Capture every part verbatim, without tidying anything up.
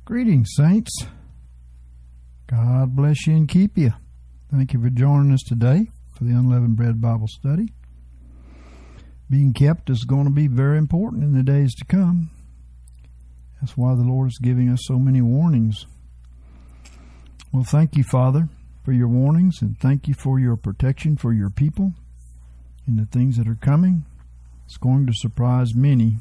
Greetings, saints. God bless you and keep you. Thank you for joining us today for the Unleavened Bread Bible Study. Being kept is going to be very important in the days to come. That's why the Lord is giving us so many warnings. Well, thank you, Father, for your warnings, and thank you for your protection for your people and the things that are coming. It's going to surprise many,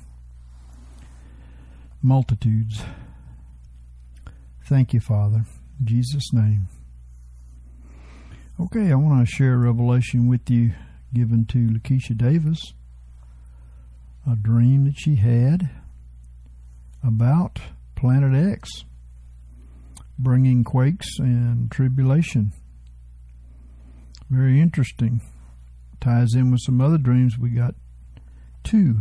multitudes. Thank you, Father. In Jesus' name. Okay, I want to share a revelation with you given to Lakeisha Davis. A dream that she had about Planet X bringing quakes and tribulation. Very interesting. Ties in with some other dreams. We got two.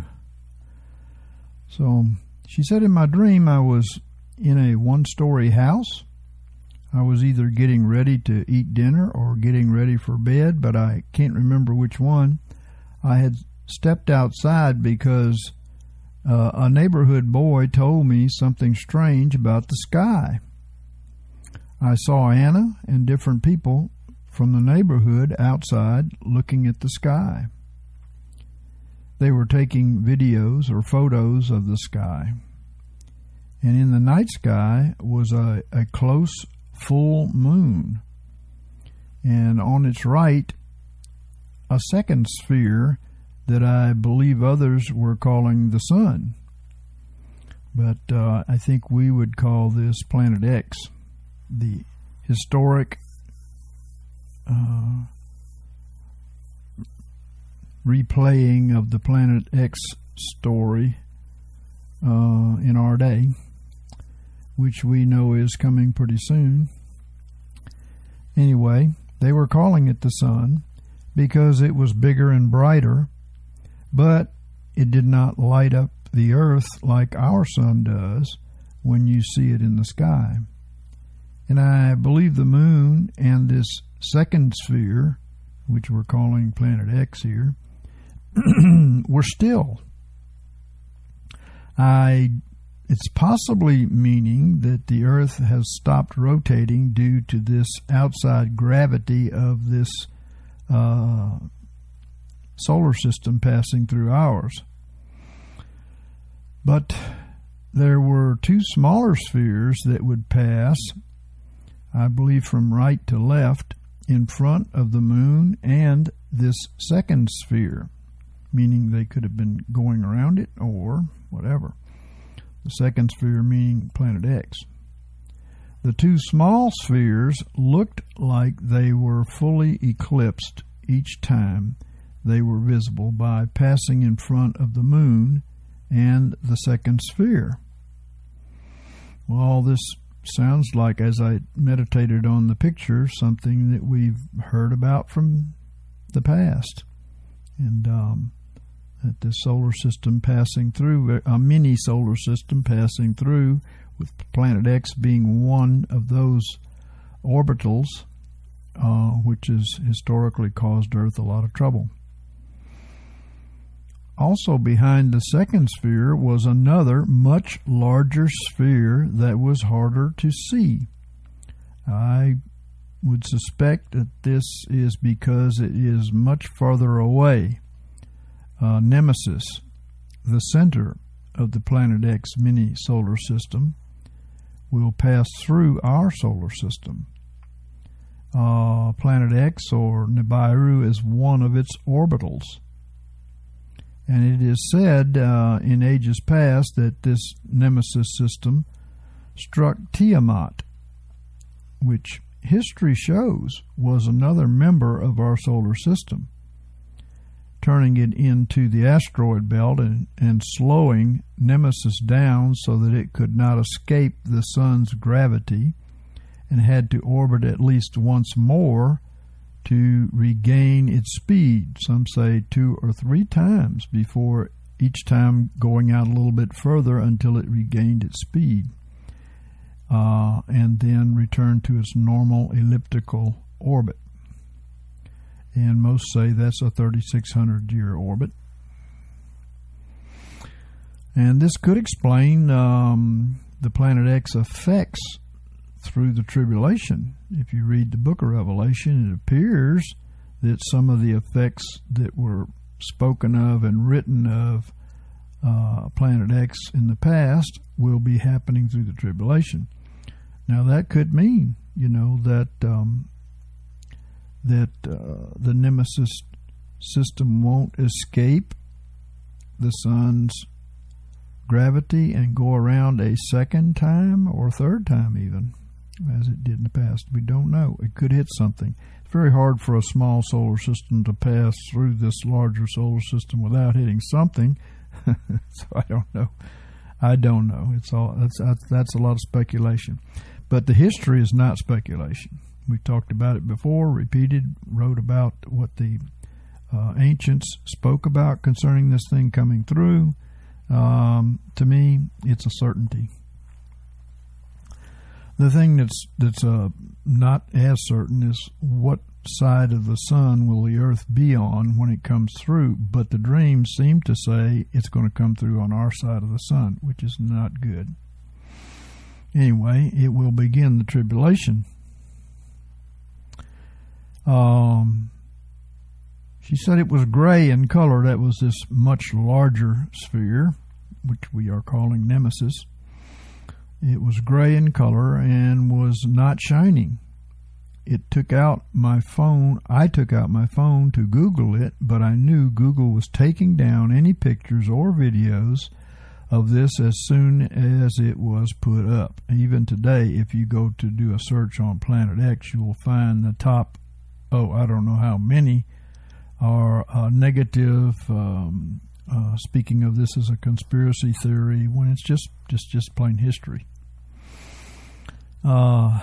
So she said, in my dream I was in a one-story house. I was either getting ready to eat dinner or getting ready for bed, but I can't remember which one. I had stepped outside because uh, a neighborhood boy told me something strange about the sky. I saw Anna and different people from the neighborhood outside looking at the sky. They were taking videos or photos of the sky. And in the night sky was a, a close full moon. And on its right, a second sphere that I believe others were calling the sun. But uh, I think we would call this Planet X, the historic uh, replaying of the Planet X story uh, in our day, which we know is coming pretty soon. Anyway, they were calling it the sun because it was bigger and brighter, but it did not light up the earth like our sun does when you see it in the sky. And I believe the moon and this second sphere, which we're calling Planet X here, were still. I It's possibly meaning that the earth has stopped rotating due to this outside gravity of this uh, solar system passing through ours. But there were two smaller spheres that would pass, I believe from right to left, in front of the moon and this second sphere, meaning they could have been going around it or whatever. The second sphere meaning Planet X. The two small spheres looked like they were fully eclipsed each time they were visible by passing in front of the moon and the second sphere. Well, all this sounds like, as I meditated on the picture, something that we've heard about from the past. And um, that the solar system passing through, a mini solar system passing through, with Planet X being one of those orbitals, uh, which has historically caused Earth a lot of trouble. Also behind the second sphere was another much larger sphere that was harder to see. I would suspect that this is because it is much farther away. Uh, Nemesis, the center of the Planet X mini solar system, will pass through our solar system. Uh, Planet X, or Nibiru, is one of its orbitals. And it is said uh, in ages past that this Nemesis system struck Tiamat, which history shows was another member of our solar system, turning it into the asteroid belt and, and slowing Nemesis down so that it could not escape the sun's gravity and had to orbit at least once more to regain its speed. Some say two or three times before each time going out a little bit further until it regained its speed, uh, and then returned to its normal elliptical orbit. And most say that's a thirty-six hundred year orbit. And this could explain um, the Planet X effects through the tribulation. If you read the book of Revelation, it appears that some of the effects that were spoken of and written of uh, Planet X in the past will be happening through the tribulation. Now that could mean, you know, that um, that uh, the Nemesis system won't escape the sun's gravity and go around a second time or third time even, as it did in the past. We don't know. It could hit something. It's very hard for a small solar system to pass through this larger solar system without hitting something. So I don't know. I don't know. It's all that's that's a lot of speculation. But the history is not speculation. We talked about it before, repeated, wrote about what the uh, ancients spoke about concerning this thing coming through. Um, to me, it's a certainty. The thing that's that's uh, not as certain is what side of the sun will the earth be on when it comes through, but the dreams seem to say it's going to come through on our side of the sun, which is not good. Anyway, it will begin the tribulation. Um, she said it was gray in color. That was this much larger sphere, which we are calling Nemesis. It was gray in color and was not shining. It took out my phone. I took out my phone to Google it, but I knew Google was taking down any pictures or videos of this as soon as it was put up. Even today, if you go to do a search on Planet X, you will find the top, oh, I don't know how many, are uh, negative, um, uh, speaking of this as a conspiracy theory, when it's just, just, just plain history. Uh,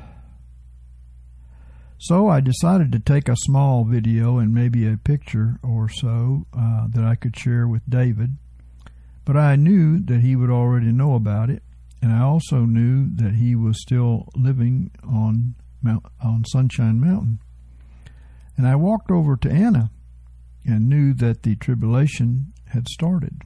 so I decided to take a small video and maybe a picture or so uh, that I could share with David. But I knew that he would already know about it, and I also knew that he was still living on Mount, on Sunshine Mountain. And I walked over to Anna and knew that the tribulation had started.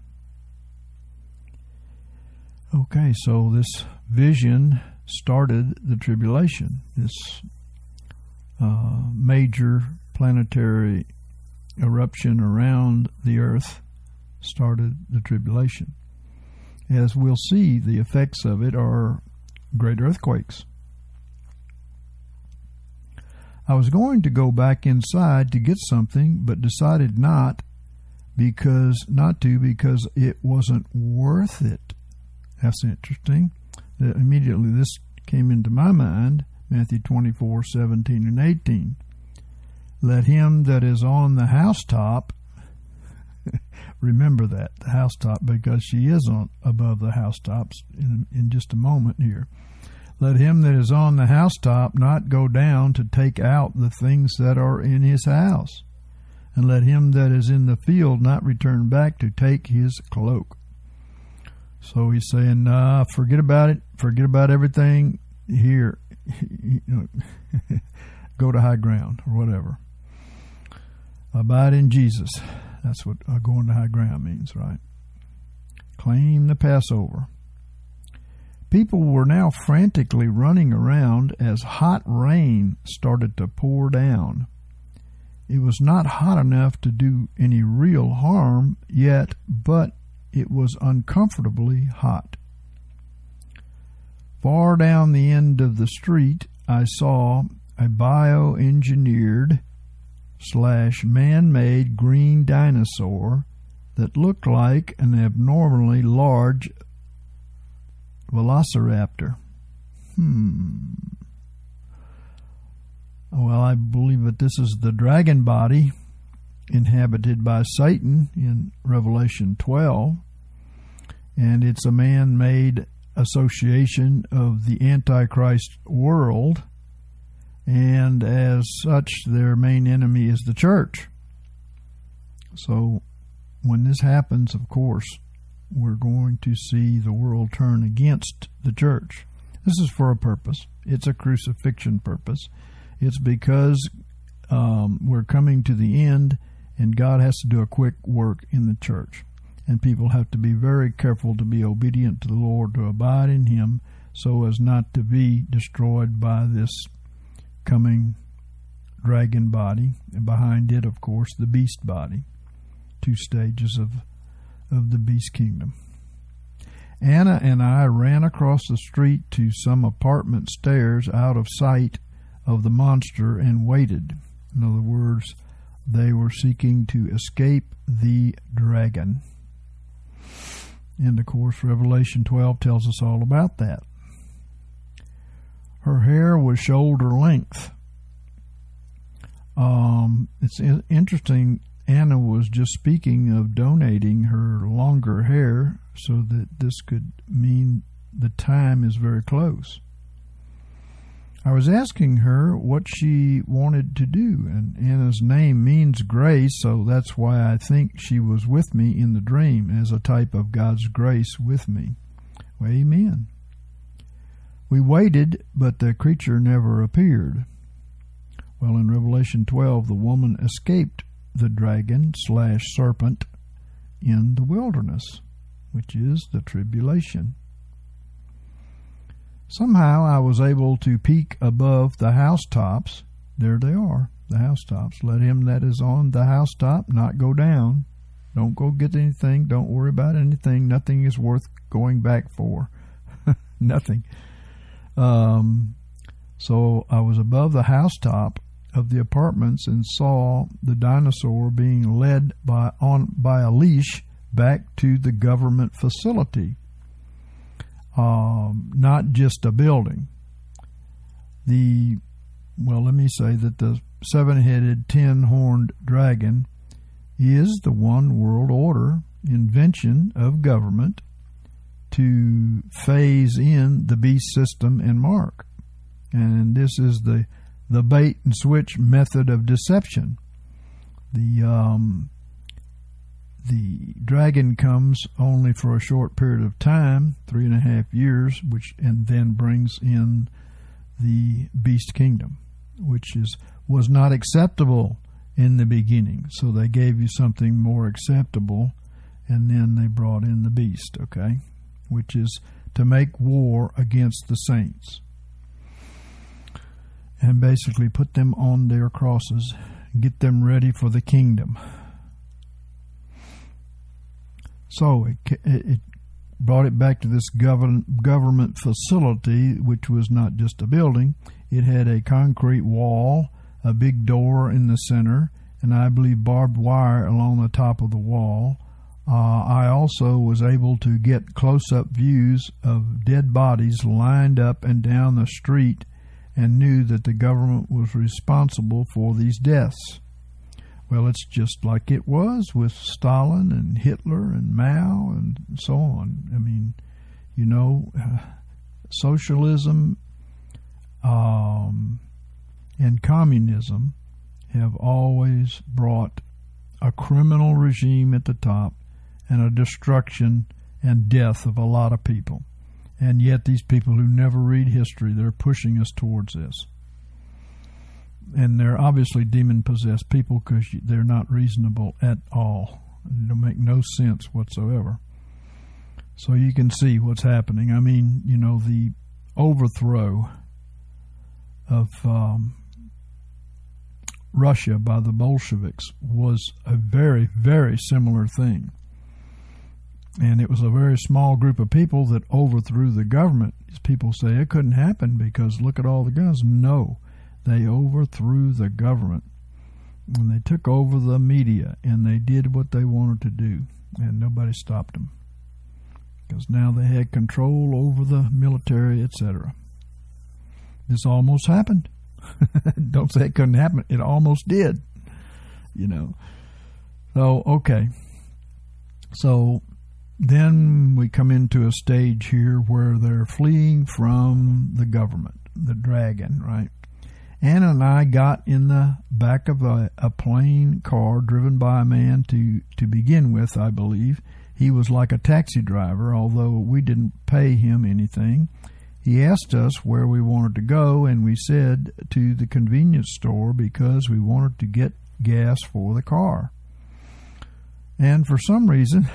Okay, so this vision started the tribulation. This uh, major planetary eruption around the earth started the tribulation. As we'll see, the effects of it are great earthquakes. I was going to go back inside to get something, but decided not because not to because it wasn't worth it. That's interesting. Uh, immediately this came into my mind, Matthew twenty-four, seventeen and eighteen. Let him that is on the housetop remember that, the housetop, because she is on above the housetops in, in just a moment here. Let him that is on the housetop not go down to take out the things that are in his house. And let him that is in the field not return back to take his cloak. So he's saying, nah, forget about it. Forget about everything here. You know, go to high ground or whatever. Abide in Jesus. That's what uh, going to high ground means, right? Claim the Passover. People were now frantically running around as hot rain started to pour down. It was not hot enough to do any real harm yet, but it was uncomfortably hot. Far down the end of the street, I saw a bioengineered slash man-made green dinosaur that looked like an abnormally large velociraptor. Hmm. Well, I believe that this is the dragon body inhabited by Satan in Revelation twelve, and it's a man-made association of the Antichrist world, and as such, their main enemy is the church. So when this happens, of course, we're going to see the world turn against the church. This is for a purpose. It's a crucifixion purpose. It's because um, we're coming to the end, and God has to do a quick work in the church. and people have to be very careful to be obedient to the Lord, to abide in Him, so as not to be destroyed by this coming dragon body, and behind it, of course, the beast body. Two stages of of the beast kingdom. Anna and I ran across the street to some apartment stairs out of sight of the monster and waited. In other words, they were seeking to escape the dragon. And of course, Revelation twelve tells us all about that. Her hair was shoulder length. Um, it's interesting, Anna was just speaking of donating her longer hair so that this could mean the time is very close. I was asking her what she wanted to do, and Anna's name means grace, so that's why I think she was with me in the dream as a type of God's grace with me. Well, amen. We waited, but the creature never appeared. Well, in Revelation twelve, the woman escaped the dragon slash serpent in the wilderness, which is the tribulation. Somehow I was able to peek above the housetops. There they are, the housetops. Let him that is on the housetop not go down. Don't go get anything. Don't worry about anything. Nothing is worth going back for. Nothing. Um, so I was above the housetop of the apartments and saw the dinosaur being led by on by a leash back to the government facility. Um, not just a building. The, well, let me say that the seven-headed, ten-horned dragon is the one world order invention of government to phase in the beast system and mark. And this is the, the bait and switch method of deception. The, um, The dragon comes only for a short period of time, three and a half years, which and then brings in the beast kingdom, which is was not acceptable in the beginning. So they gave you something more acceptable, and then they brought in the beast, okay, which is to make war against the saints and basically put them on their crosses, get them ready for the kingdom. So it, it brought it back to this govern, government facility, which was not just a building. It had a concrete wall, a big door in the center, and I believe barbed wire along the top of the wall. Uh, I also was able to get close-up views of dead bodies lined up and down the street and knew that the government was responsible for these deaths. Well, it's just like it was with Stalin and Hitler and Mao and so on. I mean, you know, uh, socialism um, and communism have always brought a criminal regime at the top and a destruction and death of a lot of people. And yet these people who never read history, they're pushing us towards this. And they're obviously demon-possessed people because they're not reasonable at all. They don't make no sense whatsoever. So you can see what's happening. I mean, you know, the overthrow of um, Russia by the Bolsheviks was a very, very similar thing. And it was a very small group of people that overthrew the government. People say it couldn't happen because look at all the guns. No. They overthrew the government, and they took over the media, and they did what they wanted to do, and nobody stopped them because now they had control over the military, et cetera. This almost happened. Don't say it couldn't happen. It almost did, you know. So, okay. So then we come into a stage here where they're fleeing from the government, the dragon, right? Anna and I got in the back of a, a plain car driven by a man to, to begin with, I believe. He was like a taxi driver, although we didn't pay him anything. He asked us where we wanted to go, and we said to the convenience store because we wanted to get gas for the car. And for some reason,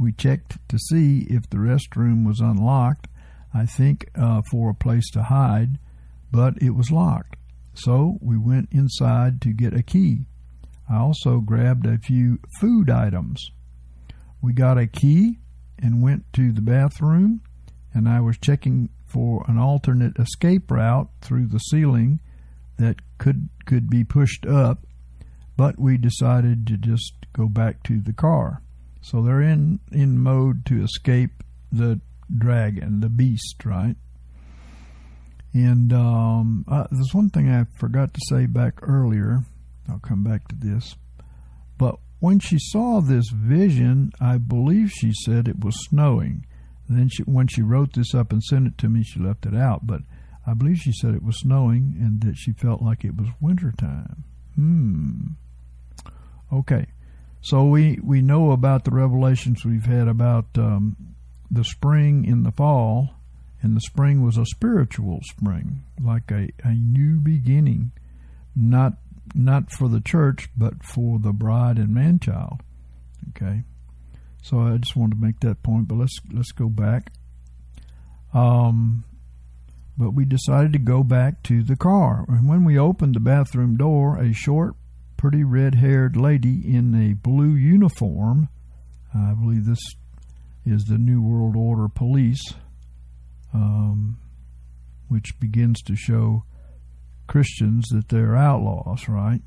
We checked to see if the restroom was unlocked, I think uh, for a place to hide, but it was locked. So we went inside to get a key. I also grabbed a few food items. We got a key and went to the bathroom, and I was checking for an alternate escape route through the ceiling that could could be pushed up, but we decided to just go back to the car. So they're in, in mode to escape the dragon, the beast, right? And um, uh, there's one thing I forgot to say back earlier. I'll come back to this. But when she saw this vision, I believe she said it was snowing. And then she, when she wrote this up and sent it to me, she left it out. But I believe she said it was snowing and that she felt like it was wintertime. Hmm. Okay. So we, we know about the revelations we've had about um, the spring in the fall, and the spring was a spiritual spring, like a, a new beginning, not not for the church, but for the bride and man-child. Okay, so I just wanted to make that point, but let's let's go back. Um, but we decided to go back to the car, and when we opened the bathroom door, a short, pretty red-haired lady in a blue uniform, I believe this is the New World Order police, um, which begins to show Christians that they're outlaws, right?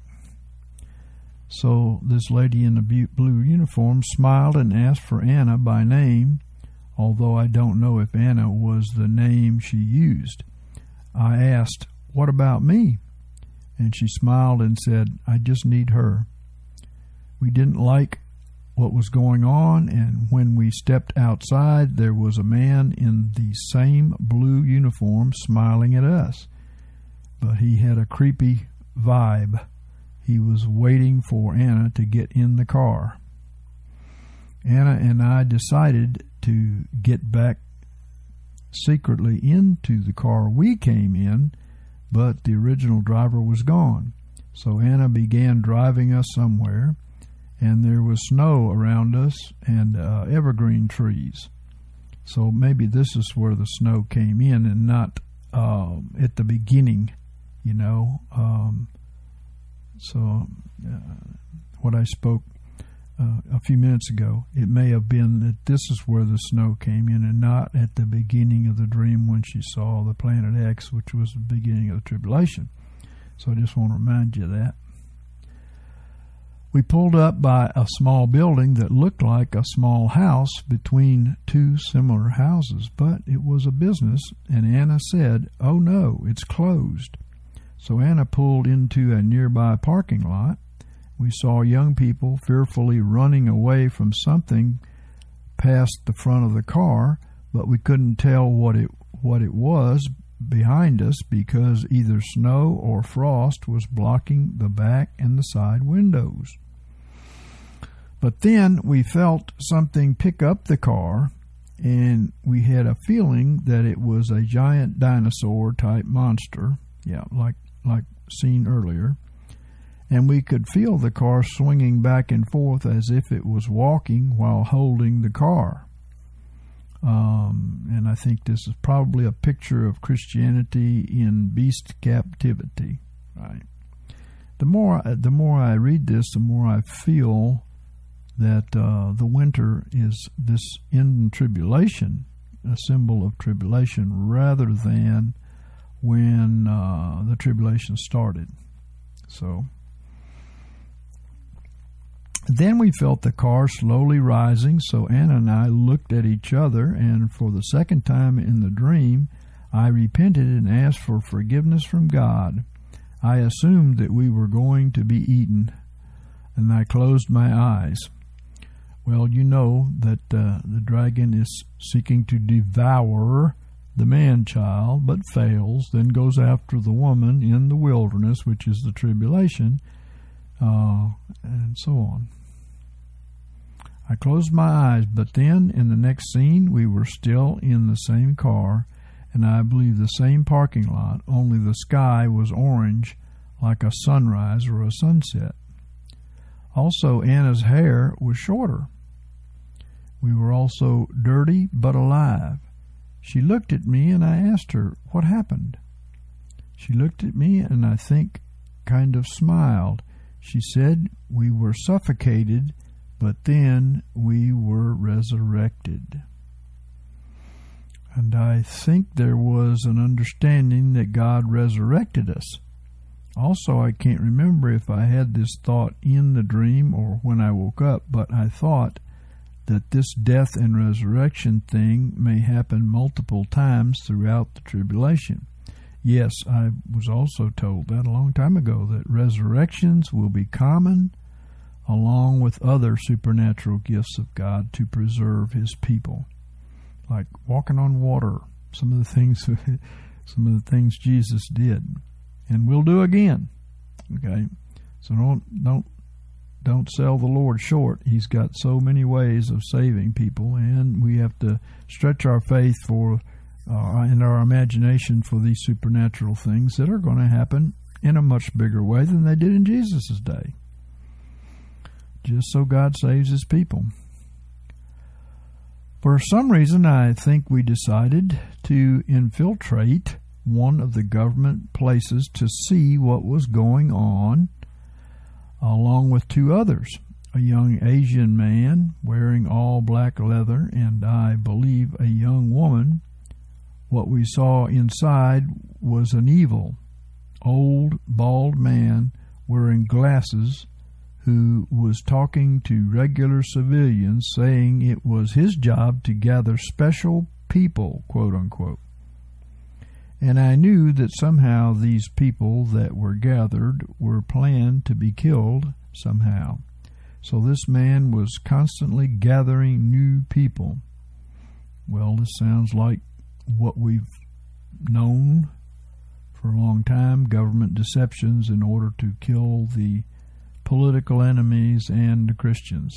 So this lady in the blue uniform smiled and asked for Anna by name, although I don't know if Anna was the name she used. I asked, "What about me?" And she smiled and said, "I just need her." We didn't like what was going on, and when we stepped outside, there was a man in the same blue uniform smiling at us. But he had a creepy vibe. He was waiting for Anna to get in the car. Anna and I decided to get back secretly into the car we came in, but the original driver was gone. So Anna began driving us somewhere, and there was snow around us and uh, evergreen trees. So maybe this is where the snow came in and not uh, at the beginning, you know. Um, so uh, what I spoke uh, a few minutes ago, it may have been that this is where the snow came in and not at the beginning of the dream when she saw the planet X, which was the beginning of the tribulation. So I just want to remind you of that. We pulled up by a small building that looked like a small house between two similar houses, but it was a business, and Anna said, "Oh no, it's closed." So Anna pulled into a nearby parking lot. We saw young people fearfully running away from something past the front of the car, but we couldn't tell what it what it was behind us because either snow or frost was blocking the back and the side windows. But then we felt something pick up the car, and we had a feeling that it was a giant dinosaur-type monster, yeah, like like seen earlier, and we could feel the car swinging back and forth as if it was walking while holding the car. Um, and I think this is probably a picture of Christianity in beast captivity, right? The more the more I read this, the more I feel that uh, the winter is this end tribulation, a symbol of tribulation, rather than when uh, the tribulation started. So then we felt the car slowly rising, so Anna and I looked at each other, and for the second time in the dream, I repented and asked for forgiveness from God. I assumed that we were going to be eaten, and I closed my eyes. Well, you know that uh, the dragon is seeking to devour the man-child, but fails, then goes after the woman in the wilderness, which is the tribulation, uh, and so on. I closed my eyes, but then in the next scene, we were still in the same car, and I believe the same parking lot, only the sky was orange like a sunrise or a sunset. Also, Anna's hair was shorter. We were also dirty but alive. She looked at me, and I asked her, what happened? She looked at me, and I think kind of smiled. She said, we were suffocated, but then we were resurrected. And I think there was an understanding that God resurrected us. Also, I can't remember if I had this thought in the dream or when I woke up, but I thought that this death and resurrection thing may happen multiple times throughout the tribulation. Yes, I was also told that a long time ago, that resurrections will be common along with other supernatural gifts of God to preserve His people, like walking on water, some of the things some of the things Jesus did and will do again. Okay? So don't don't don't sell the Lord short. He's got so many ways of saving people, and we have to stretch our faith for uh, and our imagination for these supernatural things that are going to happen in a much bigger way than they did in Jesus' day, just so God saves His people. For some reason, I think we decided to infiltrate one of the government places to see what was going on, along with two others, a young Asian man wearing all black leather, and I believe a young woman. What we saw inside was an evil, old, bald man wearing glasses who was talking to regular civilians, saying it was his job to gather special people, quote unquote. And I knew that somehow these people that were gathered were planned to be killed somehow. So this man was constantly gathering new people. Well, this sounds like what we've known for a long time, government deceptions in order to kill the political enemies and the Christians.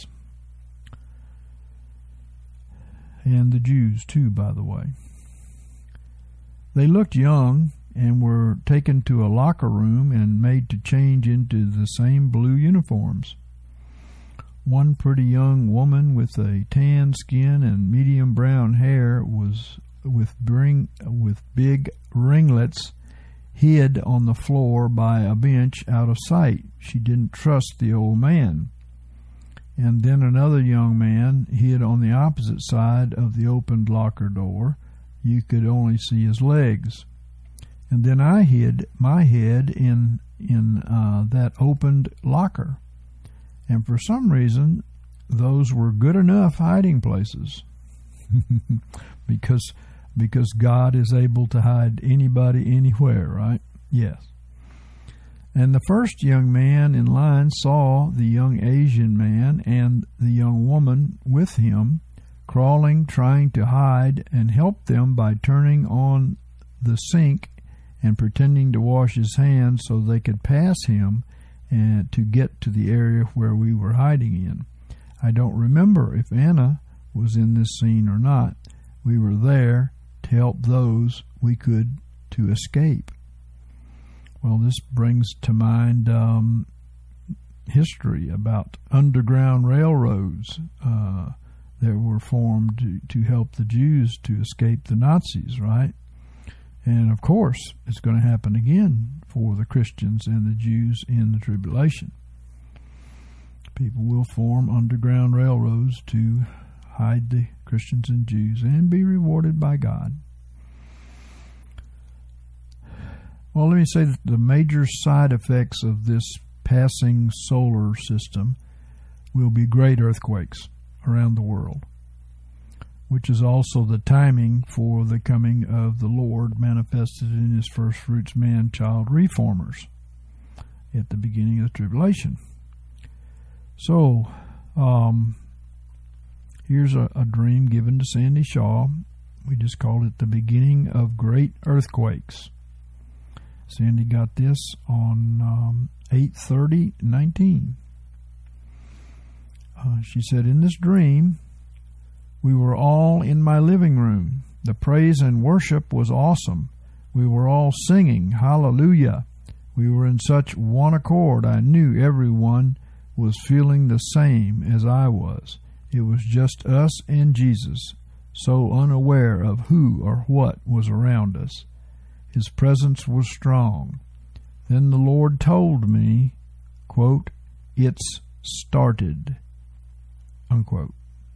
And the Jews too, by the way. They looked young and were taken to a locker room and made to change into the same blue uniforms. One pretty young woman with a tan skin and medium brown hair was with bring with big ringlets hid on the floor by a bench out of sight. She didn't trust the old man. And then another young man hid on the opposite side of the opened locker door. You could only see his legs. And then I hid my head in in uh, that opened locker. And for some reason, those were good enough hiding places. because because God is able to hide anybody anywhere, right? Yes. And the first young man in line saw the young Asian man and the young woman with him crawling, trying to hide, and helped them by turning on the sink and pretending to wash his hands so they could pass him and to get to the area where we were hiding in. I don't remember if Anna was in this scene or not. We were there to help those we could to escape. Well, this brings to mind um, history about underground railroads uh, that were formed to, to help the Jews to escape the Nazis, right? And of course, it's going to happen again for the Christians and the Jews in the tribulation. People will form underground railroads to hide the Christians and Jews and be rewarded by God. Well, let me say that the major side effects of this passing solar system will be great earthquakes around the world, which is also the timing for the coming of the Lord manifested in His first fruits man-child reformers at the beginning of the tribulation. So, um, here's a, a dream given to Sandy Shaw. We just called it the beginning of great earthquakes. Sandy got this on um, eight thirty nineteen. Uh, she said, in this dream, we were all in my living room. The praise and worship was awesome. We were all singing, hallelujah. We were in such one accord. I knew everyone was feeling the same as I was. It was just us and Jesus, so unaware of who or what was around us. His presence was strong. Then the Lord told me, quote, "It's started," unquote.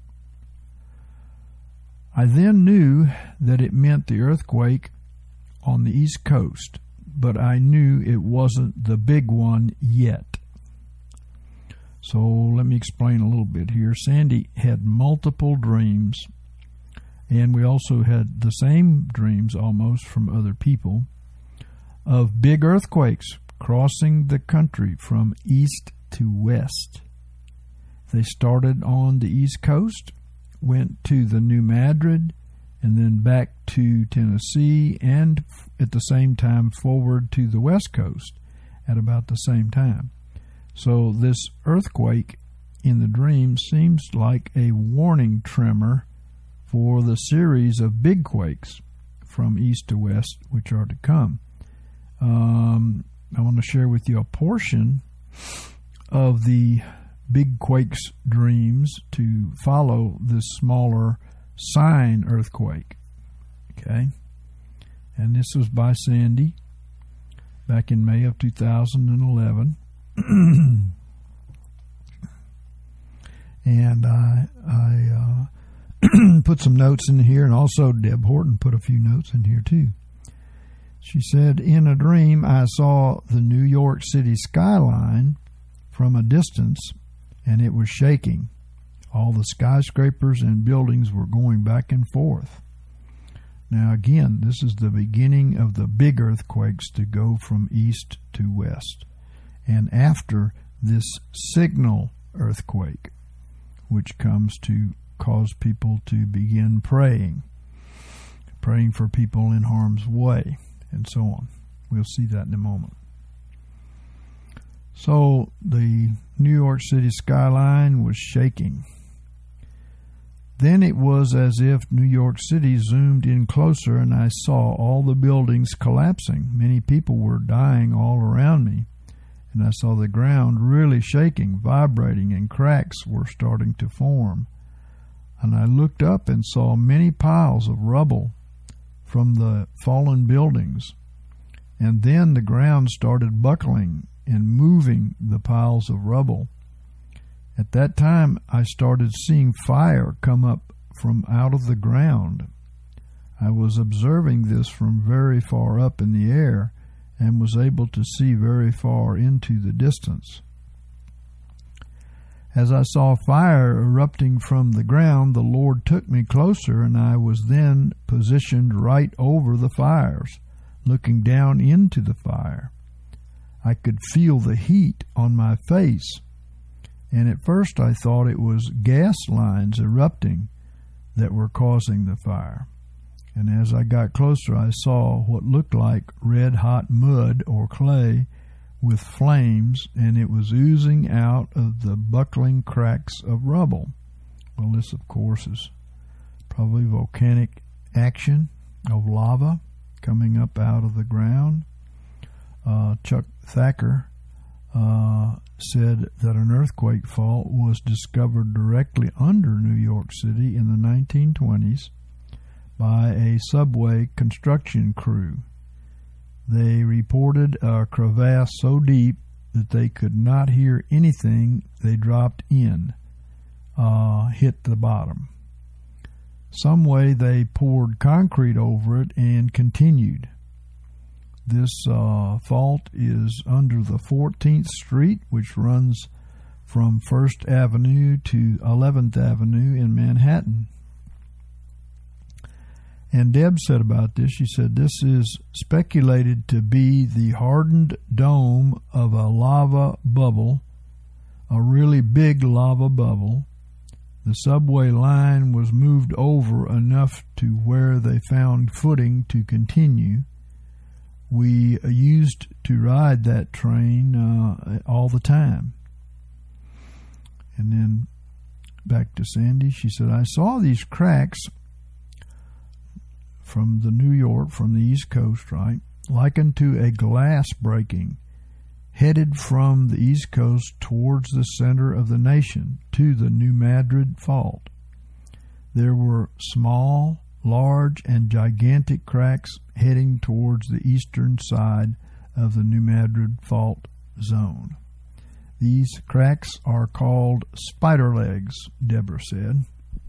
I then knew that it meant the earthquake on the East Coast, but I knew it wasn't the big one yet. So let me explain a little bit here. Sandy had multiple dreams, and we also had the same dreams almost from other people of big earthquakes crossing the country from east to west. They started on the East Coast, went to the New Madrid, and then back to Tennessee, and at the same time forward to the West Coast at about the same time. So this earthquake in the dream seems like a warning tremor for the series of big quakes from east to west which are to come. Um, I want to share with you a portion of the big quakes dreams to follow this smaller sign earthquake. Okay, and this was by Sandy back in May of two thousand eleven. And I, I uh, put some notes in here, and also Deb Horton put a few notes in here too. She said, in a dream I saw the New York City skyline from a distance, and it was shaking. All the skyscrapers and buildings were going back and forth. Now again, this is the beginning of the big earthquakes to go from east to west. And after this signal earthquake, which comes to cause people to begin praying, praying for people in harm's way, and so on. We'll see that in a moment. So the New York City skyline was shaking. Then it was as if New York City zoomed in closer, and I saw all the buildings collapsing. Many people were dying all around me, and I saw the ground really shaking, vibrating, and cracks were starting to form. And I looked up and saw many piles of rubble from the fallen buildings. And then the ground started buckling and moving the piles of rubble. At that time, I started seeing fire come up from out of the ground. I was observing this from very far up in the air and was able to see very far into the distance. As I saw fire erupting from the ground, the Lord took me closer, and I was then positioned right over the fires, looking down into the fire. I could feel the heat on my face, and at first I thought it was gas lines erupting that were causing the fire. And as I got closer, I saw what looked like red-hot mud or clay with flames, and it was oozing out of the buckling cracks of rubble. Well, this, of course, is probably volcanic action of lava coming up out of the ground. Uh, Chuck Thacker uh, said that an earthquake fault was discovered directly under New York City in the nineteen twenties by a subway construction crew. They reported a crevasse so deep that they could not hear anything they dropped in uh, hit the bottom. Some way they poured concrete over it and continued. This uh, fault is under the fourteenth Street, which runs from First Avenue to eleventh Avenue in Manhattan. And Deb said about this, she said, this is speculated to be the hardened dome of a lava bubble, a really big lava bubble. The subway line was moved over enough to where they found footing to continue. We used to ride that train uh, all the time. And then back to Sandy, she said, I saw these cracks from the New York, from the East Coast, right, likened to a glass breaking, headed from the east coast towards the center of the nation to the New Madrid Fault. There were small, large, and gigantic cracks heading towards the eastern side of the New Madrid Fault zone. These cracks are called spider legs, Deborah said.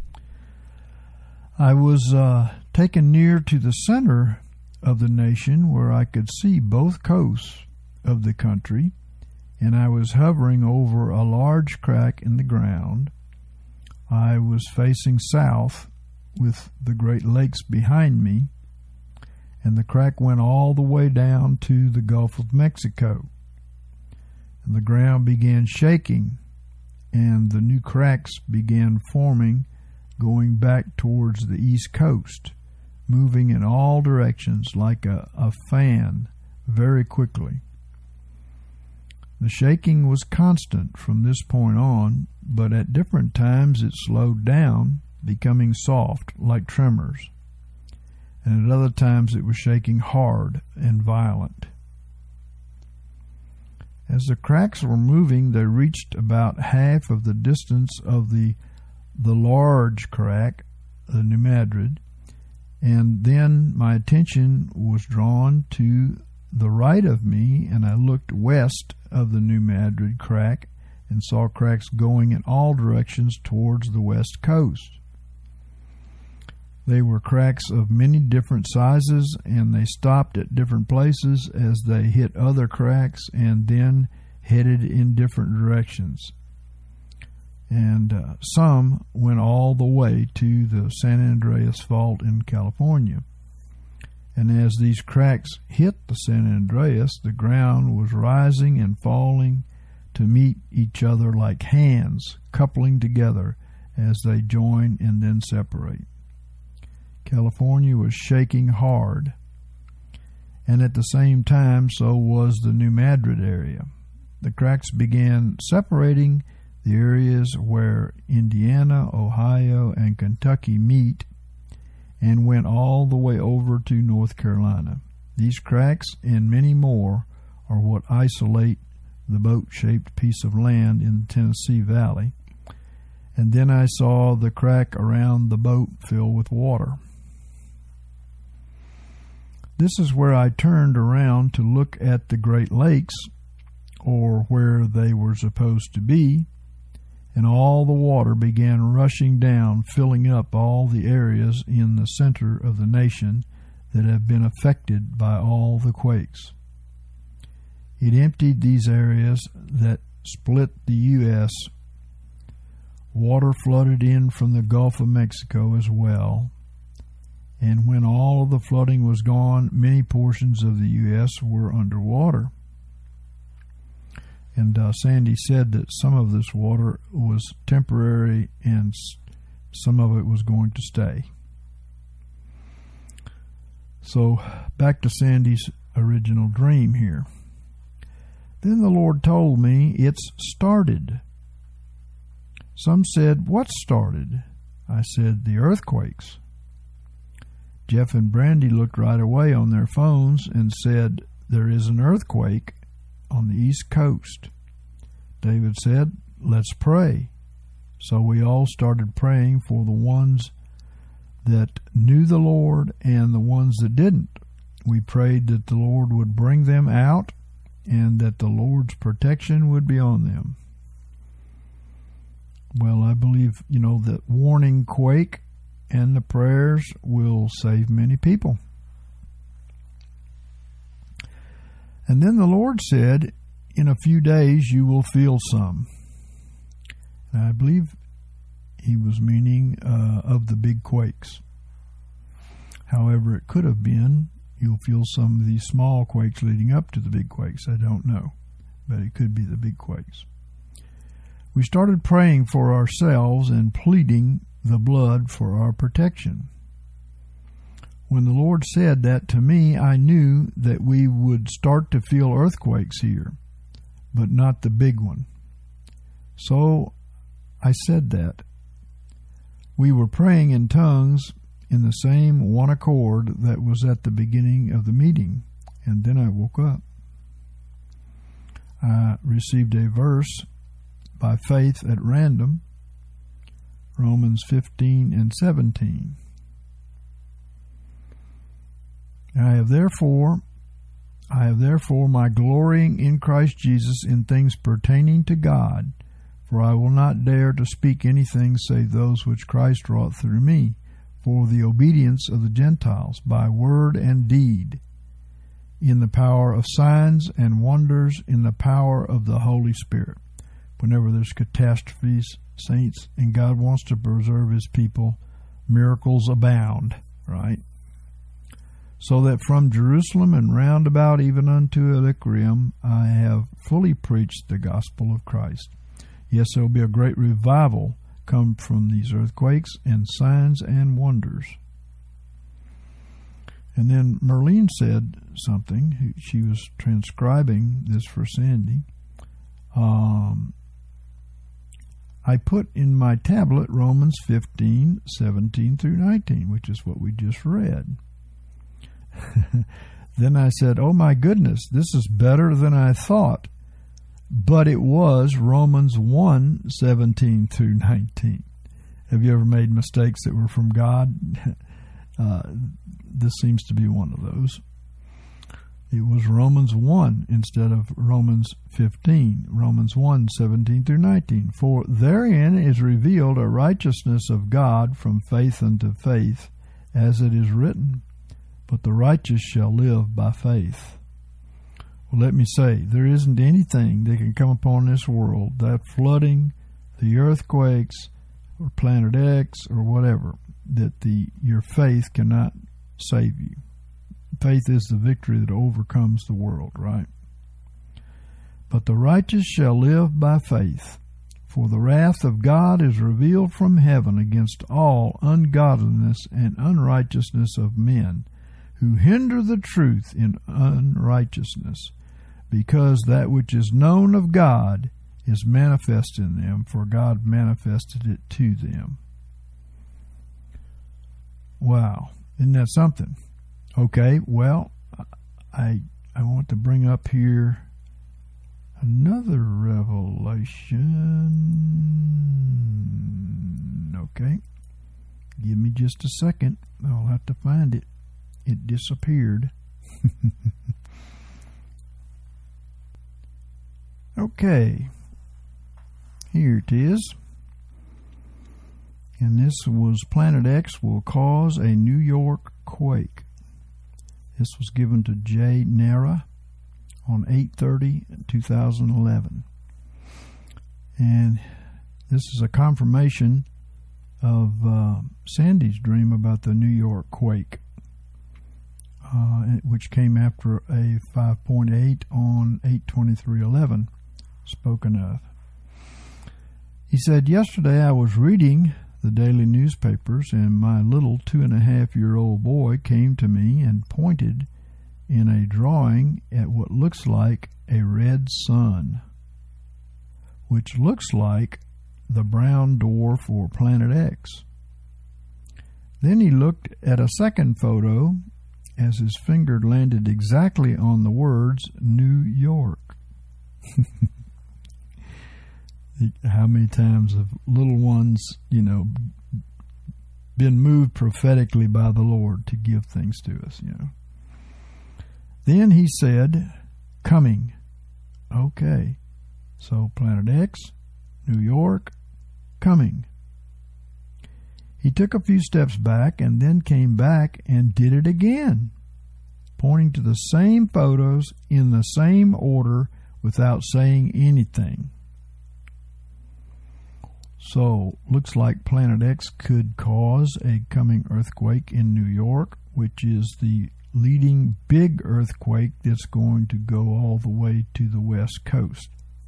I was uh, taken near to the center of the nation where I could see both coasts of the country, and I was hovering over a large crack in the ground. I was facing south with the Great Lakes behind me, and the crack went all the way down to the Gulf of Mexico. And the ground began shaking, and the new cracks began forming, going back towards the east coast, moving in all directions like a, a fan very quickly. The shaking was constant from this point on, but at different times it slowed down, becoming soft like tremors, and at other times it was shaking hard and violent. As the cracks were moving, they reached about half of the distance of the the large crack, the New Madrid, and then my attention was drawn to the right of me, and I looked west of the New Madrid crack and saw cracks going in all directions towards the west coast. They were cracks of many different sizes, and they stopped at different places as they hit other cracks and then headed in different directions. And uh, some went all the way to the San Andreas Fault in California. And as these cracks hit the San Andreas, the ground was rising and falling to meet each other like hands, coupling together as they join and then separate. California was shaking hard, and at the same time so was the New Madrid area. The cracks began separating the areas where Indiana, Ohio, and Kentucky meet, and went all the way over to North Carolina. These cracks and many more are what isolate the boat-shaped piece of land in the Tennessee Valley. And then I saw the crack around the boat fill with water. This is where I turned around to look at the Great Lakes, or where they were supposed to be, and all the water began rushing down, filling up all the areas in the center of the nation that have been affected by all the quakes. It emptied these areas that split the U S Water flooded in from the Gulf of Mexico as well, and when all of the flooding was gone, many portions of the U S were underwater. And uh, Sandy said that some of this water was temporary and some of it was going to stay. So back to Sandy's original dream here. Then the Lord told me, "It's started." Some said, "What started?" I said, "The earthquakes." Jeff and Brandy looked right away on their phones and said, "There is an earthquake on the East Coast." David said, "Let's pray." So we all started praying for the ones that knew the Lord and the ones that didn't. We prayed that the Lord would bring them out and that the Lord's protection would be on them. Well, I believe, you know, that warning quake and the prayers will save many people. And then the Lord said, "In a few days you will feel some." And I believe he was meaning uh, of the big quakes. However, it could have been you'll feel some of these small quakes leading up to the big quakes. I don't know, but it could be the big quakes. We started praying for ourselves and pleading the blood for our protection. When the Lord said that to me, I knew that we would start to feel earthquakes here, but not the big one. So I said that. We were praying in tongues in the same one accord that was at the beginning of the meeting, and then I woke up. I received a verse by faith at random, Romans fifteen and seventeen. I have therefore I have therefore my glorying in Christ Jesus in things pertaining to God, for I will not dare to speak anything save those which Christ wrought through me, for the obedience of the Gentiles by word and deed, in the power of signs and wonders, in the power of the Holy Spirit. Whenever there's catastrophes, saints, and God wants to preserve his people, miracles abound, right? So that from Jerusalem and round about even unto Illyricum I have fully preached the gospel of Christ. Yes, there will be a great revival come from these earthquakes and signs and wonders. And then Merlene said something. She was transcribing this for Sandy. Um, I put in my tablet Romans fifteen, seventeen through nineteen, which is what we just read. Then I said, oh my goodness, this is better than I thought. But it was Romans one, seventeen through nineteen. Have you ever made mistakes that were from God? uh, this seems to be one of those. It was Romans one instead of Romans fifteen. Romans one, seventeen through nineteen. For therein is revealed a righteousness of God from faith unto faith, as it is written, but the righteous shall live by faith. Well, let me say, there isn't anything that can come upon this world, that flooding, the earthquakes, or Planet X, or whatever, that the your faith cannot save you. Faith is the victory that overcomes the world, right? But the righteous shall live by faith. For the wrath of God is revealed from heaven against all ungodliness and unrighteousness of men, who hinder the truth in unrighteousness, because that which is known of God is manifest in them, for God manifested it to them. Wow, isn't that something? Okay, well, I I want to bring up here another revelation. Okay, give me just a second. I'll have to find it. It disappeared. Okay, here it is. And this was Planet X will cause a New York quake. This was given to Jay Nara on eight thirty, two thousand eleven. And this is a confirmation of uh, Sandy's dream about the New York quake, uh, which came after a five point eight on eight twenty-three eleven spoken of. He said, yesterday I was reading the daily newspapers, and my little two and a half year old boy came to me and pointed in a drawing at what looks like a red sun, which looks like the brown dwarf or Planet X. Then he looked at a second photo as his finger landed exactly on the words New York. How many times have little ones, you know, been moved prophetically by the Lord to give things to us, you know. Then he said, coming. Okay. So Planet X, New York, coming. He took a few steps back and then came back and did it again, pointing to the same photos in the same order without saying anything. So, looks like Planet X could cause a coming earthquake in New York, which is the leading big earthquake that's going to go all the way to the West Coast.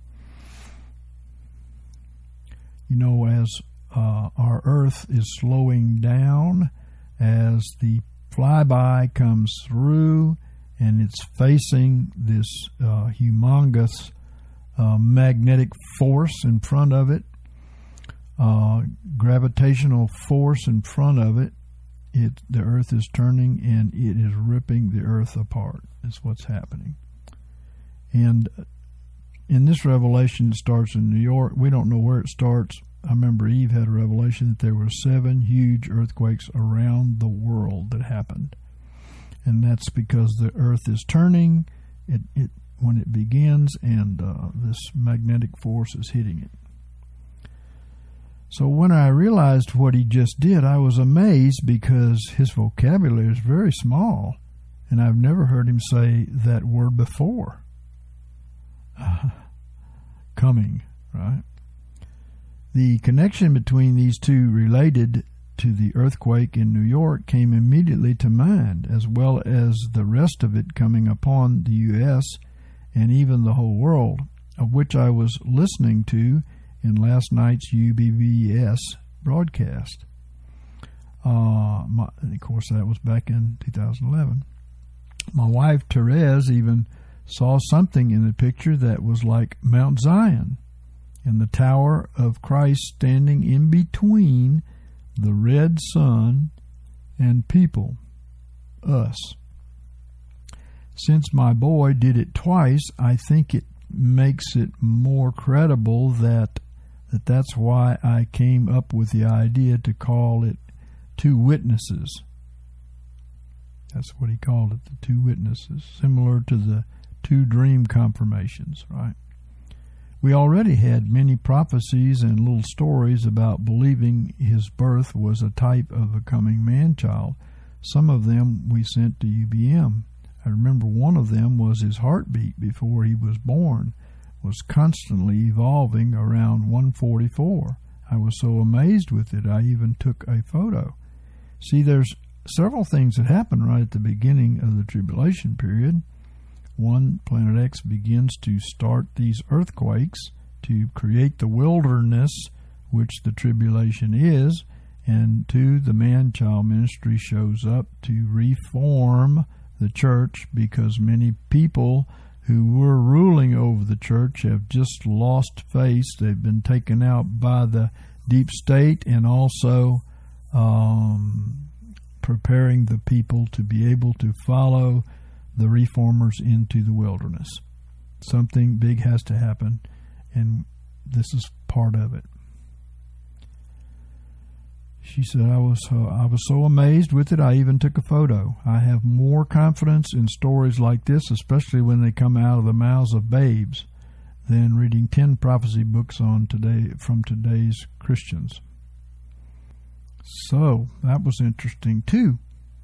You know, as uh, our Earth is slowing down, as the flyby comes through and it's facing this uh, humongous uh, magnetic force in front of it, Uh, gravitational force in front of it, it the earth is turning and it is ripping the earth apart is what's happening. And in this revelation, it starts in New York. We don't know where it starts. I remember Eve had a revelation that there were seven huge earthquakes around the world that happened. And that's because the earth is turning it, it when it begins, and uh, this magnetic force is hitting it. So when I realized what he just did, I was amazed because his vocabulary is very small, and I've never heard him say that word before. Uh, coming, right? The connection between these two related to the earthquake in New York came immediately to mind, as well as the rest of it coming upon the U S and even the whole world, of which I was listening to in last night's U B B S broadcast. Uh, my, of course, that was back in two thousand eleven. My wife, Therese, even saw something in the picture that was like Mount Zion and the Tower of Christ standing in between the red sun and people, us. Since my boy did it twice, I think it makes it more credible that, that that's why I came up with the idea to call it Two Witnesses. That's what he called it, the Two Witnesses, similar to the two dream confirmations, right? We already had many prophecies and little stories about believing his birth was a type of a coming man-child. Some of them we sent to U B M. I remember one of them was his heartbeat before he was born was constantly evolving around one forty-four. I was so amazed with it, I even took a photo. See, there's several things that happen right at the beginning of the tribulation period. One, Planet X begins to start these earthquakes to create the wilderness, which the tribulation is. And two, the man-child ministry shows up to reform the church because many people who were ruling over the church have just lost face. They've been taken out by the deep state, and also um, preparing the people to be able to follow the reformers into the wilderness. Something big has to happen, and this is part of it. She said, I was so, I was so amazed with it, I even took a photo. I have more confidence in stories like this, especially when they come out of the mouths of babes, than reading ten prophecy books on today from today's Christians. So, that was interesting too.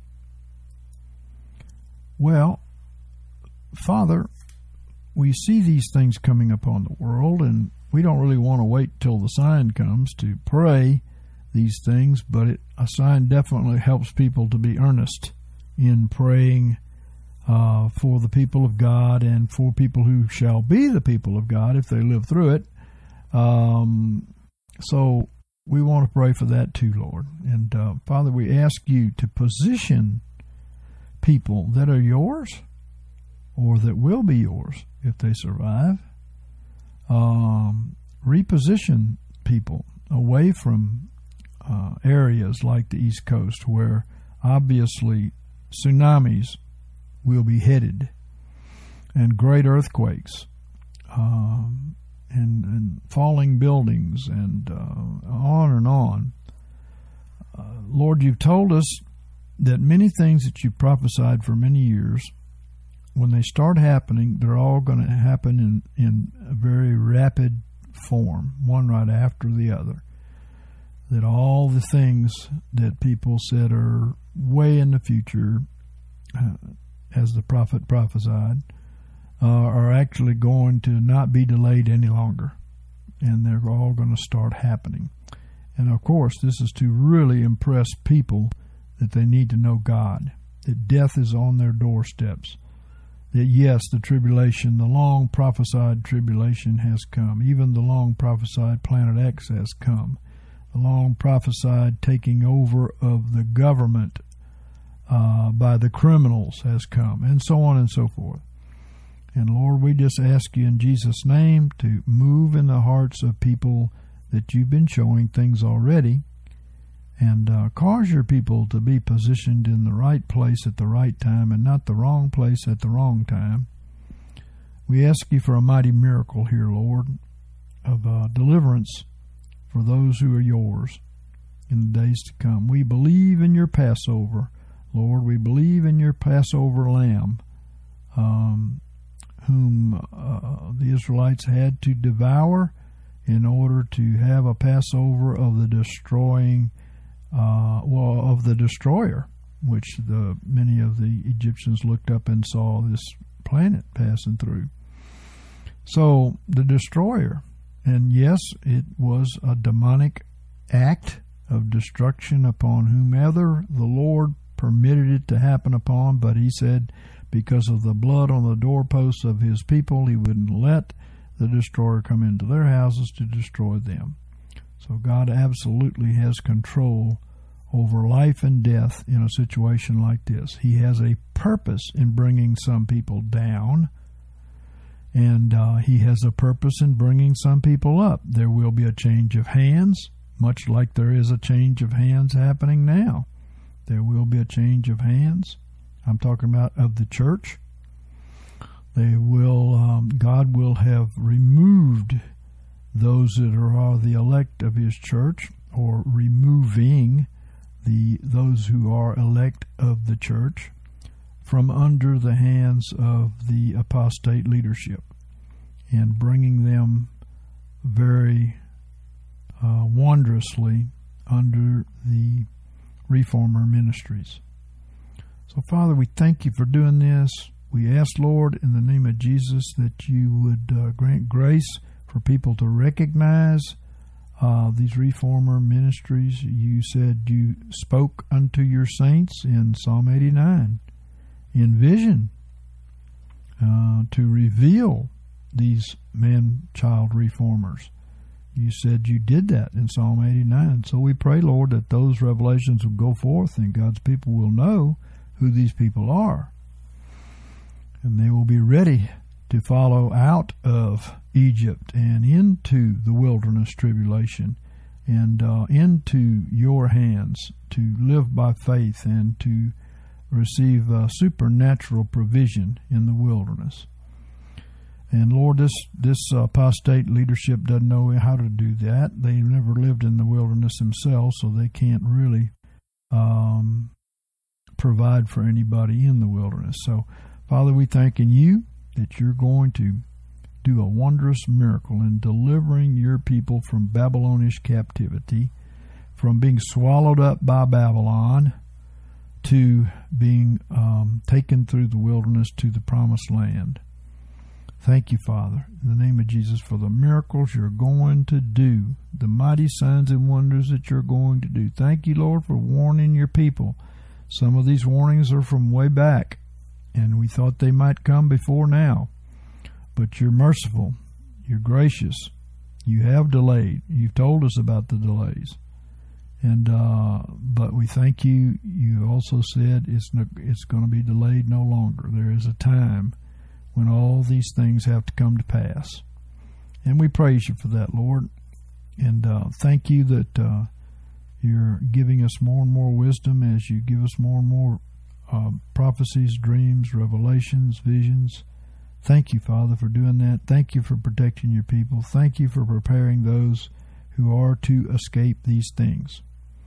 Well, Father, we see these things coming upon the world, and we don't really want to wait till the sign comes to pray these things, but it, a sign definitely helps people to be earnest in praying uh, for the people of God and for people who shall be the people of God if they live through it. Um, so we want to pray for that too, Lord. And uh, Father, we ask you to position people that are yours or that will be yours if they survive. Um, reposition people away from uh, areas like the East Coast where obviously tsunamis will be headed and great earthquakes um, and, and falling buildings and uh, on and on. Uh, Lord, you've told us that many things that you prophesied for many years, when they start happening, they're all going to happen in, in a very rapid form, one right after the other. That all the things that people said are way in the future, uh, as the prophet prophesied, uh, are actually going to not be delayed any longer. And they're all going to start happening. And of course, this is to really impress people that they need to know God, that death is on their doorsteps, that yes, the tribulation, the long prophesied tribulation has come. Even the long prophesied Planet X has come. The long prophesied taking over of the government uh, by the criminals has come, and so on and so forth. And Lord, we just ask you in Jesus' name to move in the hearts of people that you've been showing things already, and uh, cause your people to be positioned in the right place at the right time and not the wrong place at the wrong time. We ask you for a mighty miracle here, Lord, of uh, deliverance for those who are yours in the days to come. We believe in your Passover, Lord. We believe in your Passover lamb, um, whom uh, the Israelites had to devour in order to have a Passover of the destroying, uh, well, of the destroyer, which the many of the Egyptians looked up and saw this planet passing through. So the destroyer, and yes, it was a demonic act of destruction upon whomever the Lord permitted it to happen upon, but he said because of the blood on the doorposts of his people, he wouldn't let the destroyer come into their houses to destroy them. So God absolutely has control over life and death in a situation like this. He has a purpose in bringing some people down, and uh, he has a purpose in bringing some people up. There will be a change of hands, much like there is a change of hands happening now. There will be a change of hands. I'm talking about of the church. They will, um, God will have removed those that are the elect of his church, or removing the those who are elect of the church from under the hands of the apostate leadership, and bringing them very uh, wondrously under the Reformer ministries. So, Father, we thank you for doing this. We ask, Lord, in the name of Jesus, that you would uh, grant grace for people to recognize uh, these Reformer ministries. You said you spoke unto your saints in Psalm eighty-nine in vision uh, to reveal these man-child reformers. You said you did that in Psalm eighty-nine. So we pray, Lord, that those revelations will go forth and God's people will know who these people are. And they will be ready to follow out of Egypt and into the wilderness tribulation and uh, into your hands to live by faith and to receive uh, supernatural provision in the wilderness. And Lord, this this uh, apostate leadership doesn't know how to do that. They've never lived in the wilderness themselves, so they can't really um, provide for anybody in the wilderness. So, Father, we thanking you that you're going to do a wondrous miracle in delivering your people from Babylonish captivity, from being swallowed up by Babylon, to being um, taken through the wilderness to the promised land. Thank you, Father, in the name of Jesus, for the miracles you're going to do, the mighty signs and wonders that you're going to do. Thank you, Lord, for warning your people. Some of these warnings are from way back, and we thought they might come before now. But you're merciful. You're gracious. You have delayed. You've told us about the delays. And uh, but we thank you. You also said it's no, it's going to be delayed no longer. There is a time when all these things have to come to pass. And we praise you for that, Lord. And uh, thank you that uh, you're giving us more and more wisdom as you give us more and more uh, prophecies, dreams, revelations, visions. Thank you, Father, for doing that. Thank you for protecting your people. Thank you for preparing those who are to escape these things.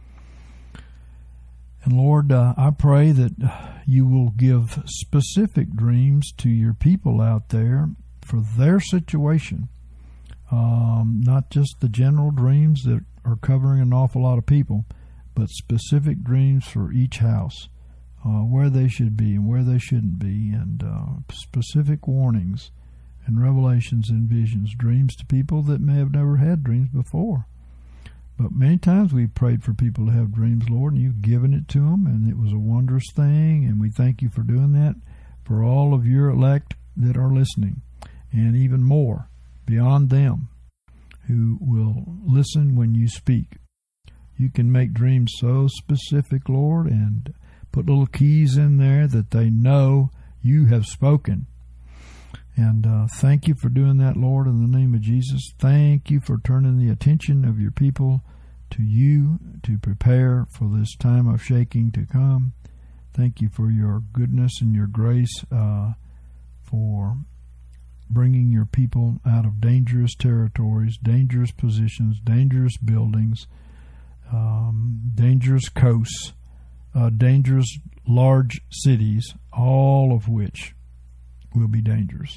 And Lord, uh, I pray that you will give specific dreams to your people out there for their situation, um, not just the general dreams that are covering an awful lot of people, but specific dreams for each house, uh, where they should be and where they shouldn't be, and uh, specific warnings and revelations and visions, dreams to people that may have never had dreams before. But many times we've prayed for people to have dreams, Lord, and you've given it to them, and it was a wondrous thing, and we thank you for doing that for all of your elect that are listening, and even more beyond them who will listen when you speak. You can make dreams so specific, Lord, and put little keys in there that they know you have spoken. And uh, thank you for doing that, Lord, in the name of Jesus. Thank you for turning the attention of your people to you to prepare for this time of shaking to come. Thank you for your goodness and your grace uh, for bringing your people out of dangerous territories, dangerous positions, dangerous buildings, um, dangerous coasts, uh, dangerous large cities, all of which will be dangerous.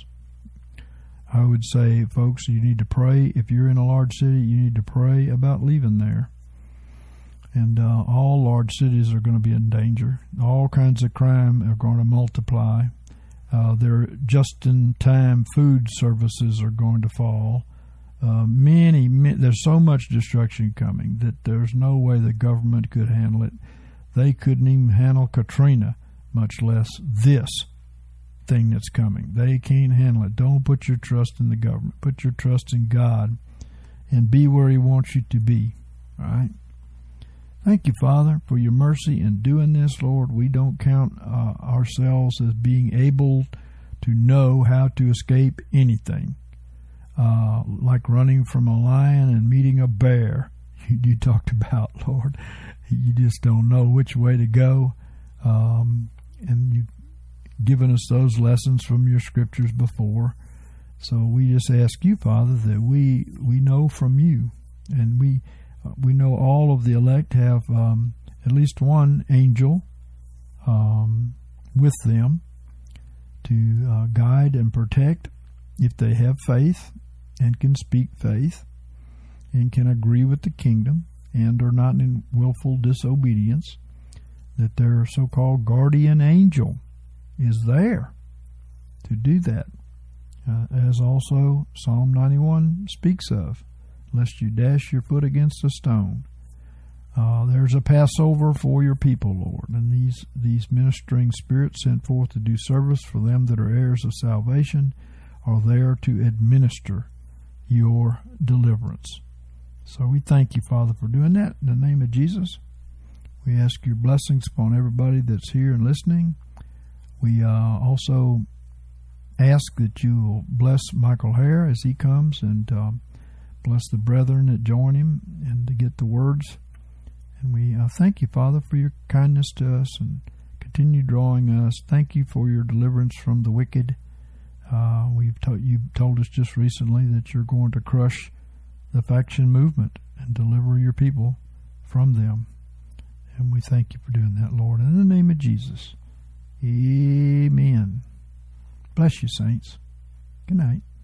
I would say, folks, you need to pray. If you're in a large city, you need to pray about leaving there. And uh, all large cities are going to be in danger. All kinds of crime are going to multiply. Uh, their just-in-time food services are going to fall. Uh, many, many, there's so much destruction coming that there's no way the government could handle it. They couldn't even handle Katrina, much less this thing that's coming. They can't handle it. Don't put your trust in the government. Put your trust in God and be where He wants you to be. All right? Thank you, Father, for your mercy in doing this, Lord. We don't count uh, ourselves as being able to know how to escape anything. Uh, like running from a lion and meeting a bear. You, you talked about, Lord. You just don't know which way to go. Um, and you've given us those lessons from your scriptures before. So we just ask you, Father, that we, we know from you. And we... We know all of the elect have um, at least one angel um, with them to uh, guide and protect if they have faith and can speak faith and can agree with the kingdom and are not in willful disobedience, that their so-called guardian angel is there to do that, uh, as also Psalm ninety-one speaks of. Lest you dash your foot against a stone. Uh, there's a Passover for your people, Lord, and these, these ministering spirits sent forth to do service for them that are heirs of salvation are there to administer your deliverance. So we thank you, Father, for doing that. In the name of Jesus, we ask your blessings upon everybody that's here and listening. We uh, also ask that you will bless Michael Hare as he comes and um, bless the brethren that join him and to get the words. And we uh, thank you, Father, for your kindness to us and continue drawing us. Thank you for your deliverance from the wicked. Uh, we've to- you told us just recently that you're going to crush the faction movement and deliver your people from them. And we thank you for doing that, Lord. In the name of Jesus, amen. Bless you, saints. Good night.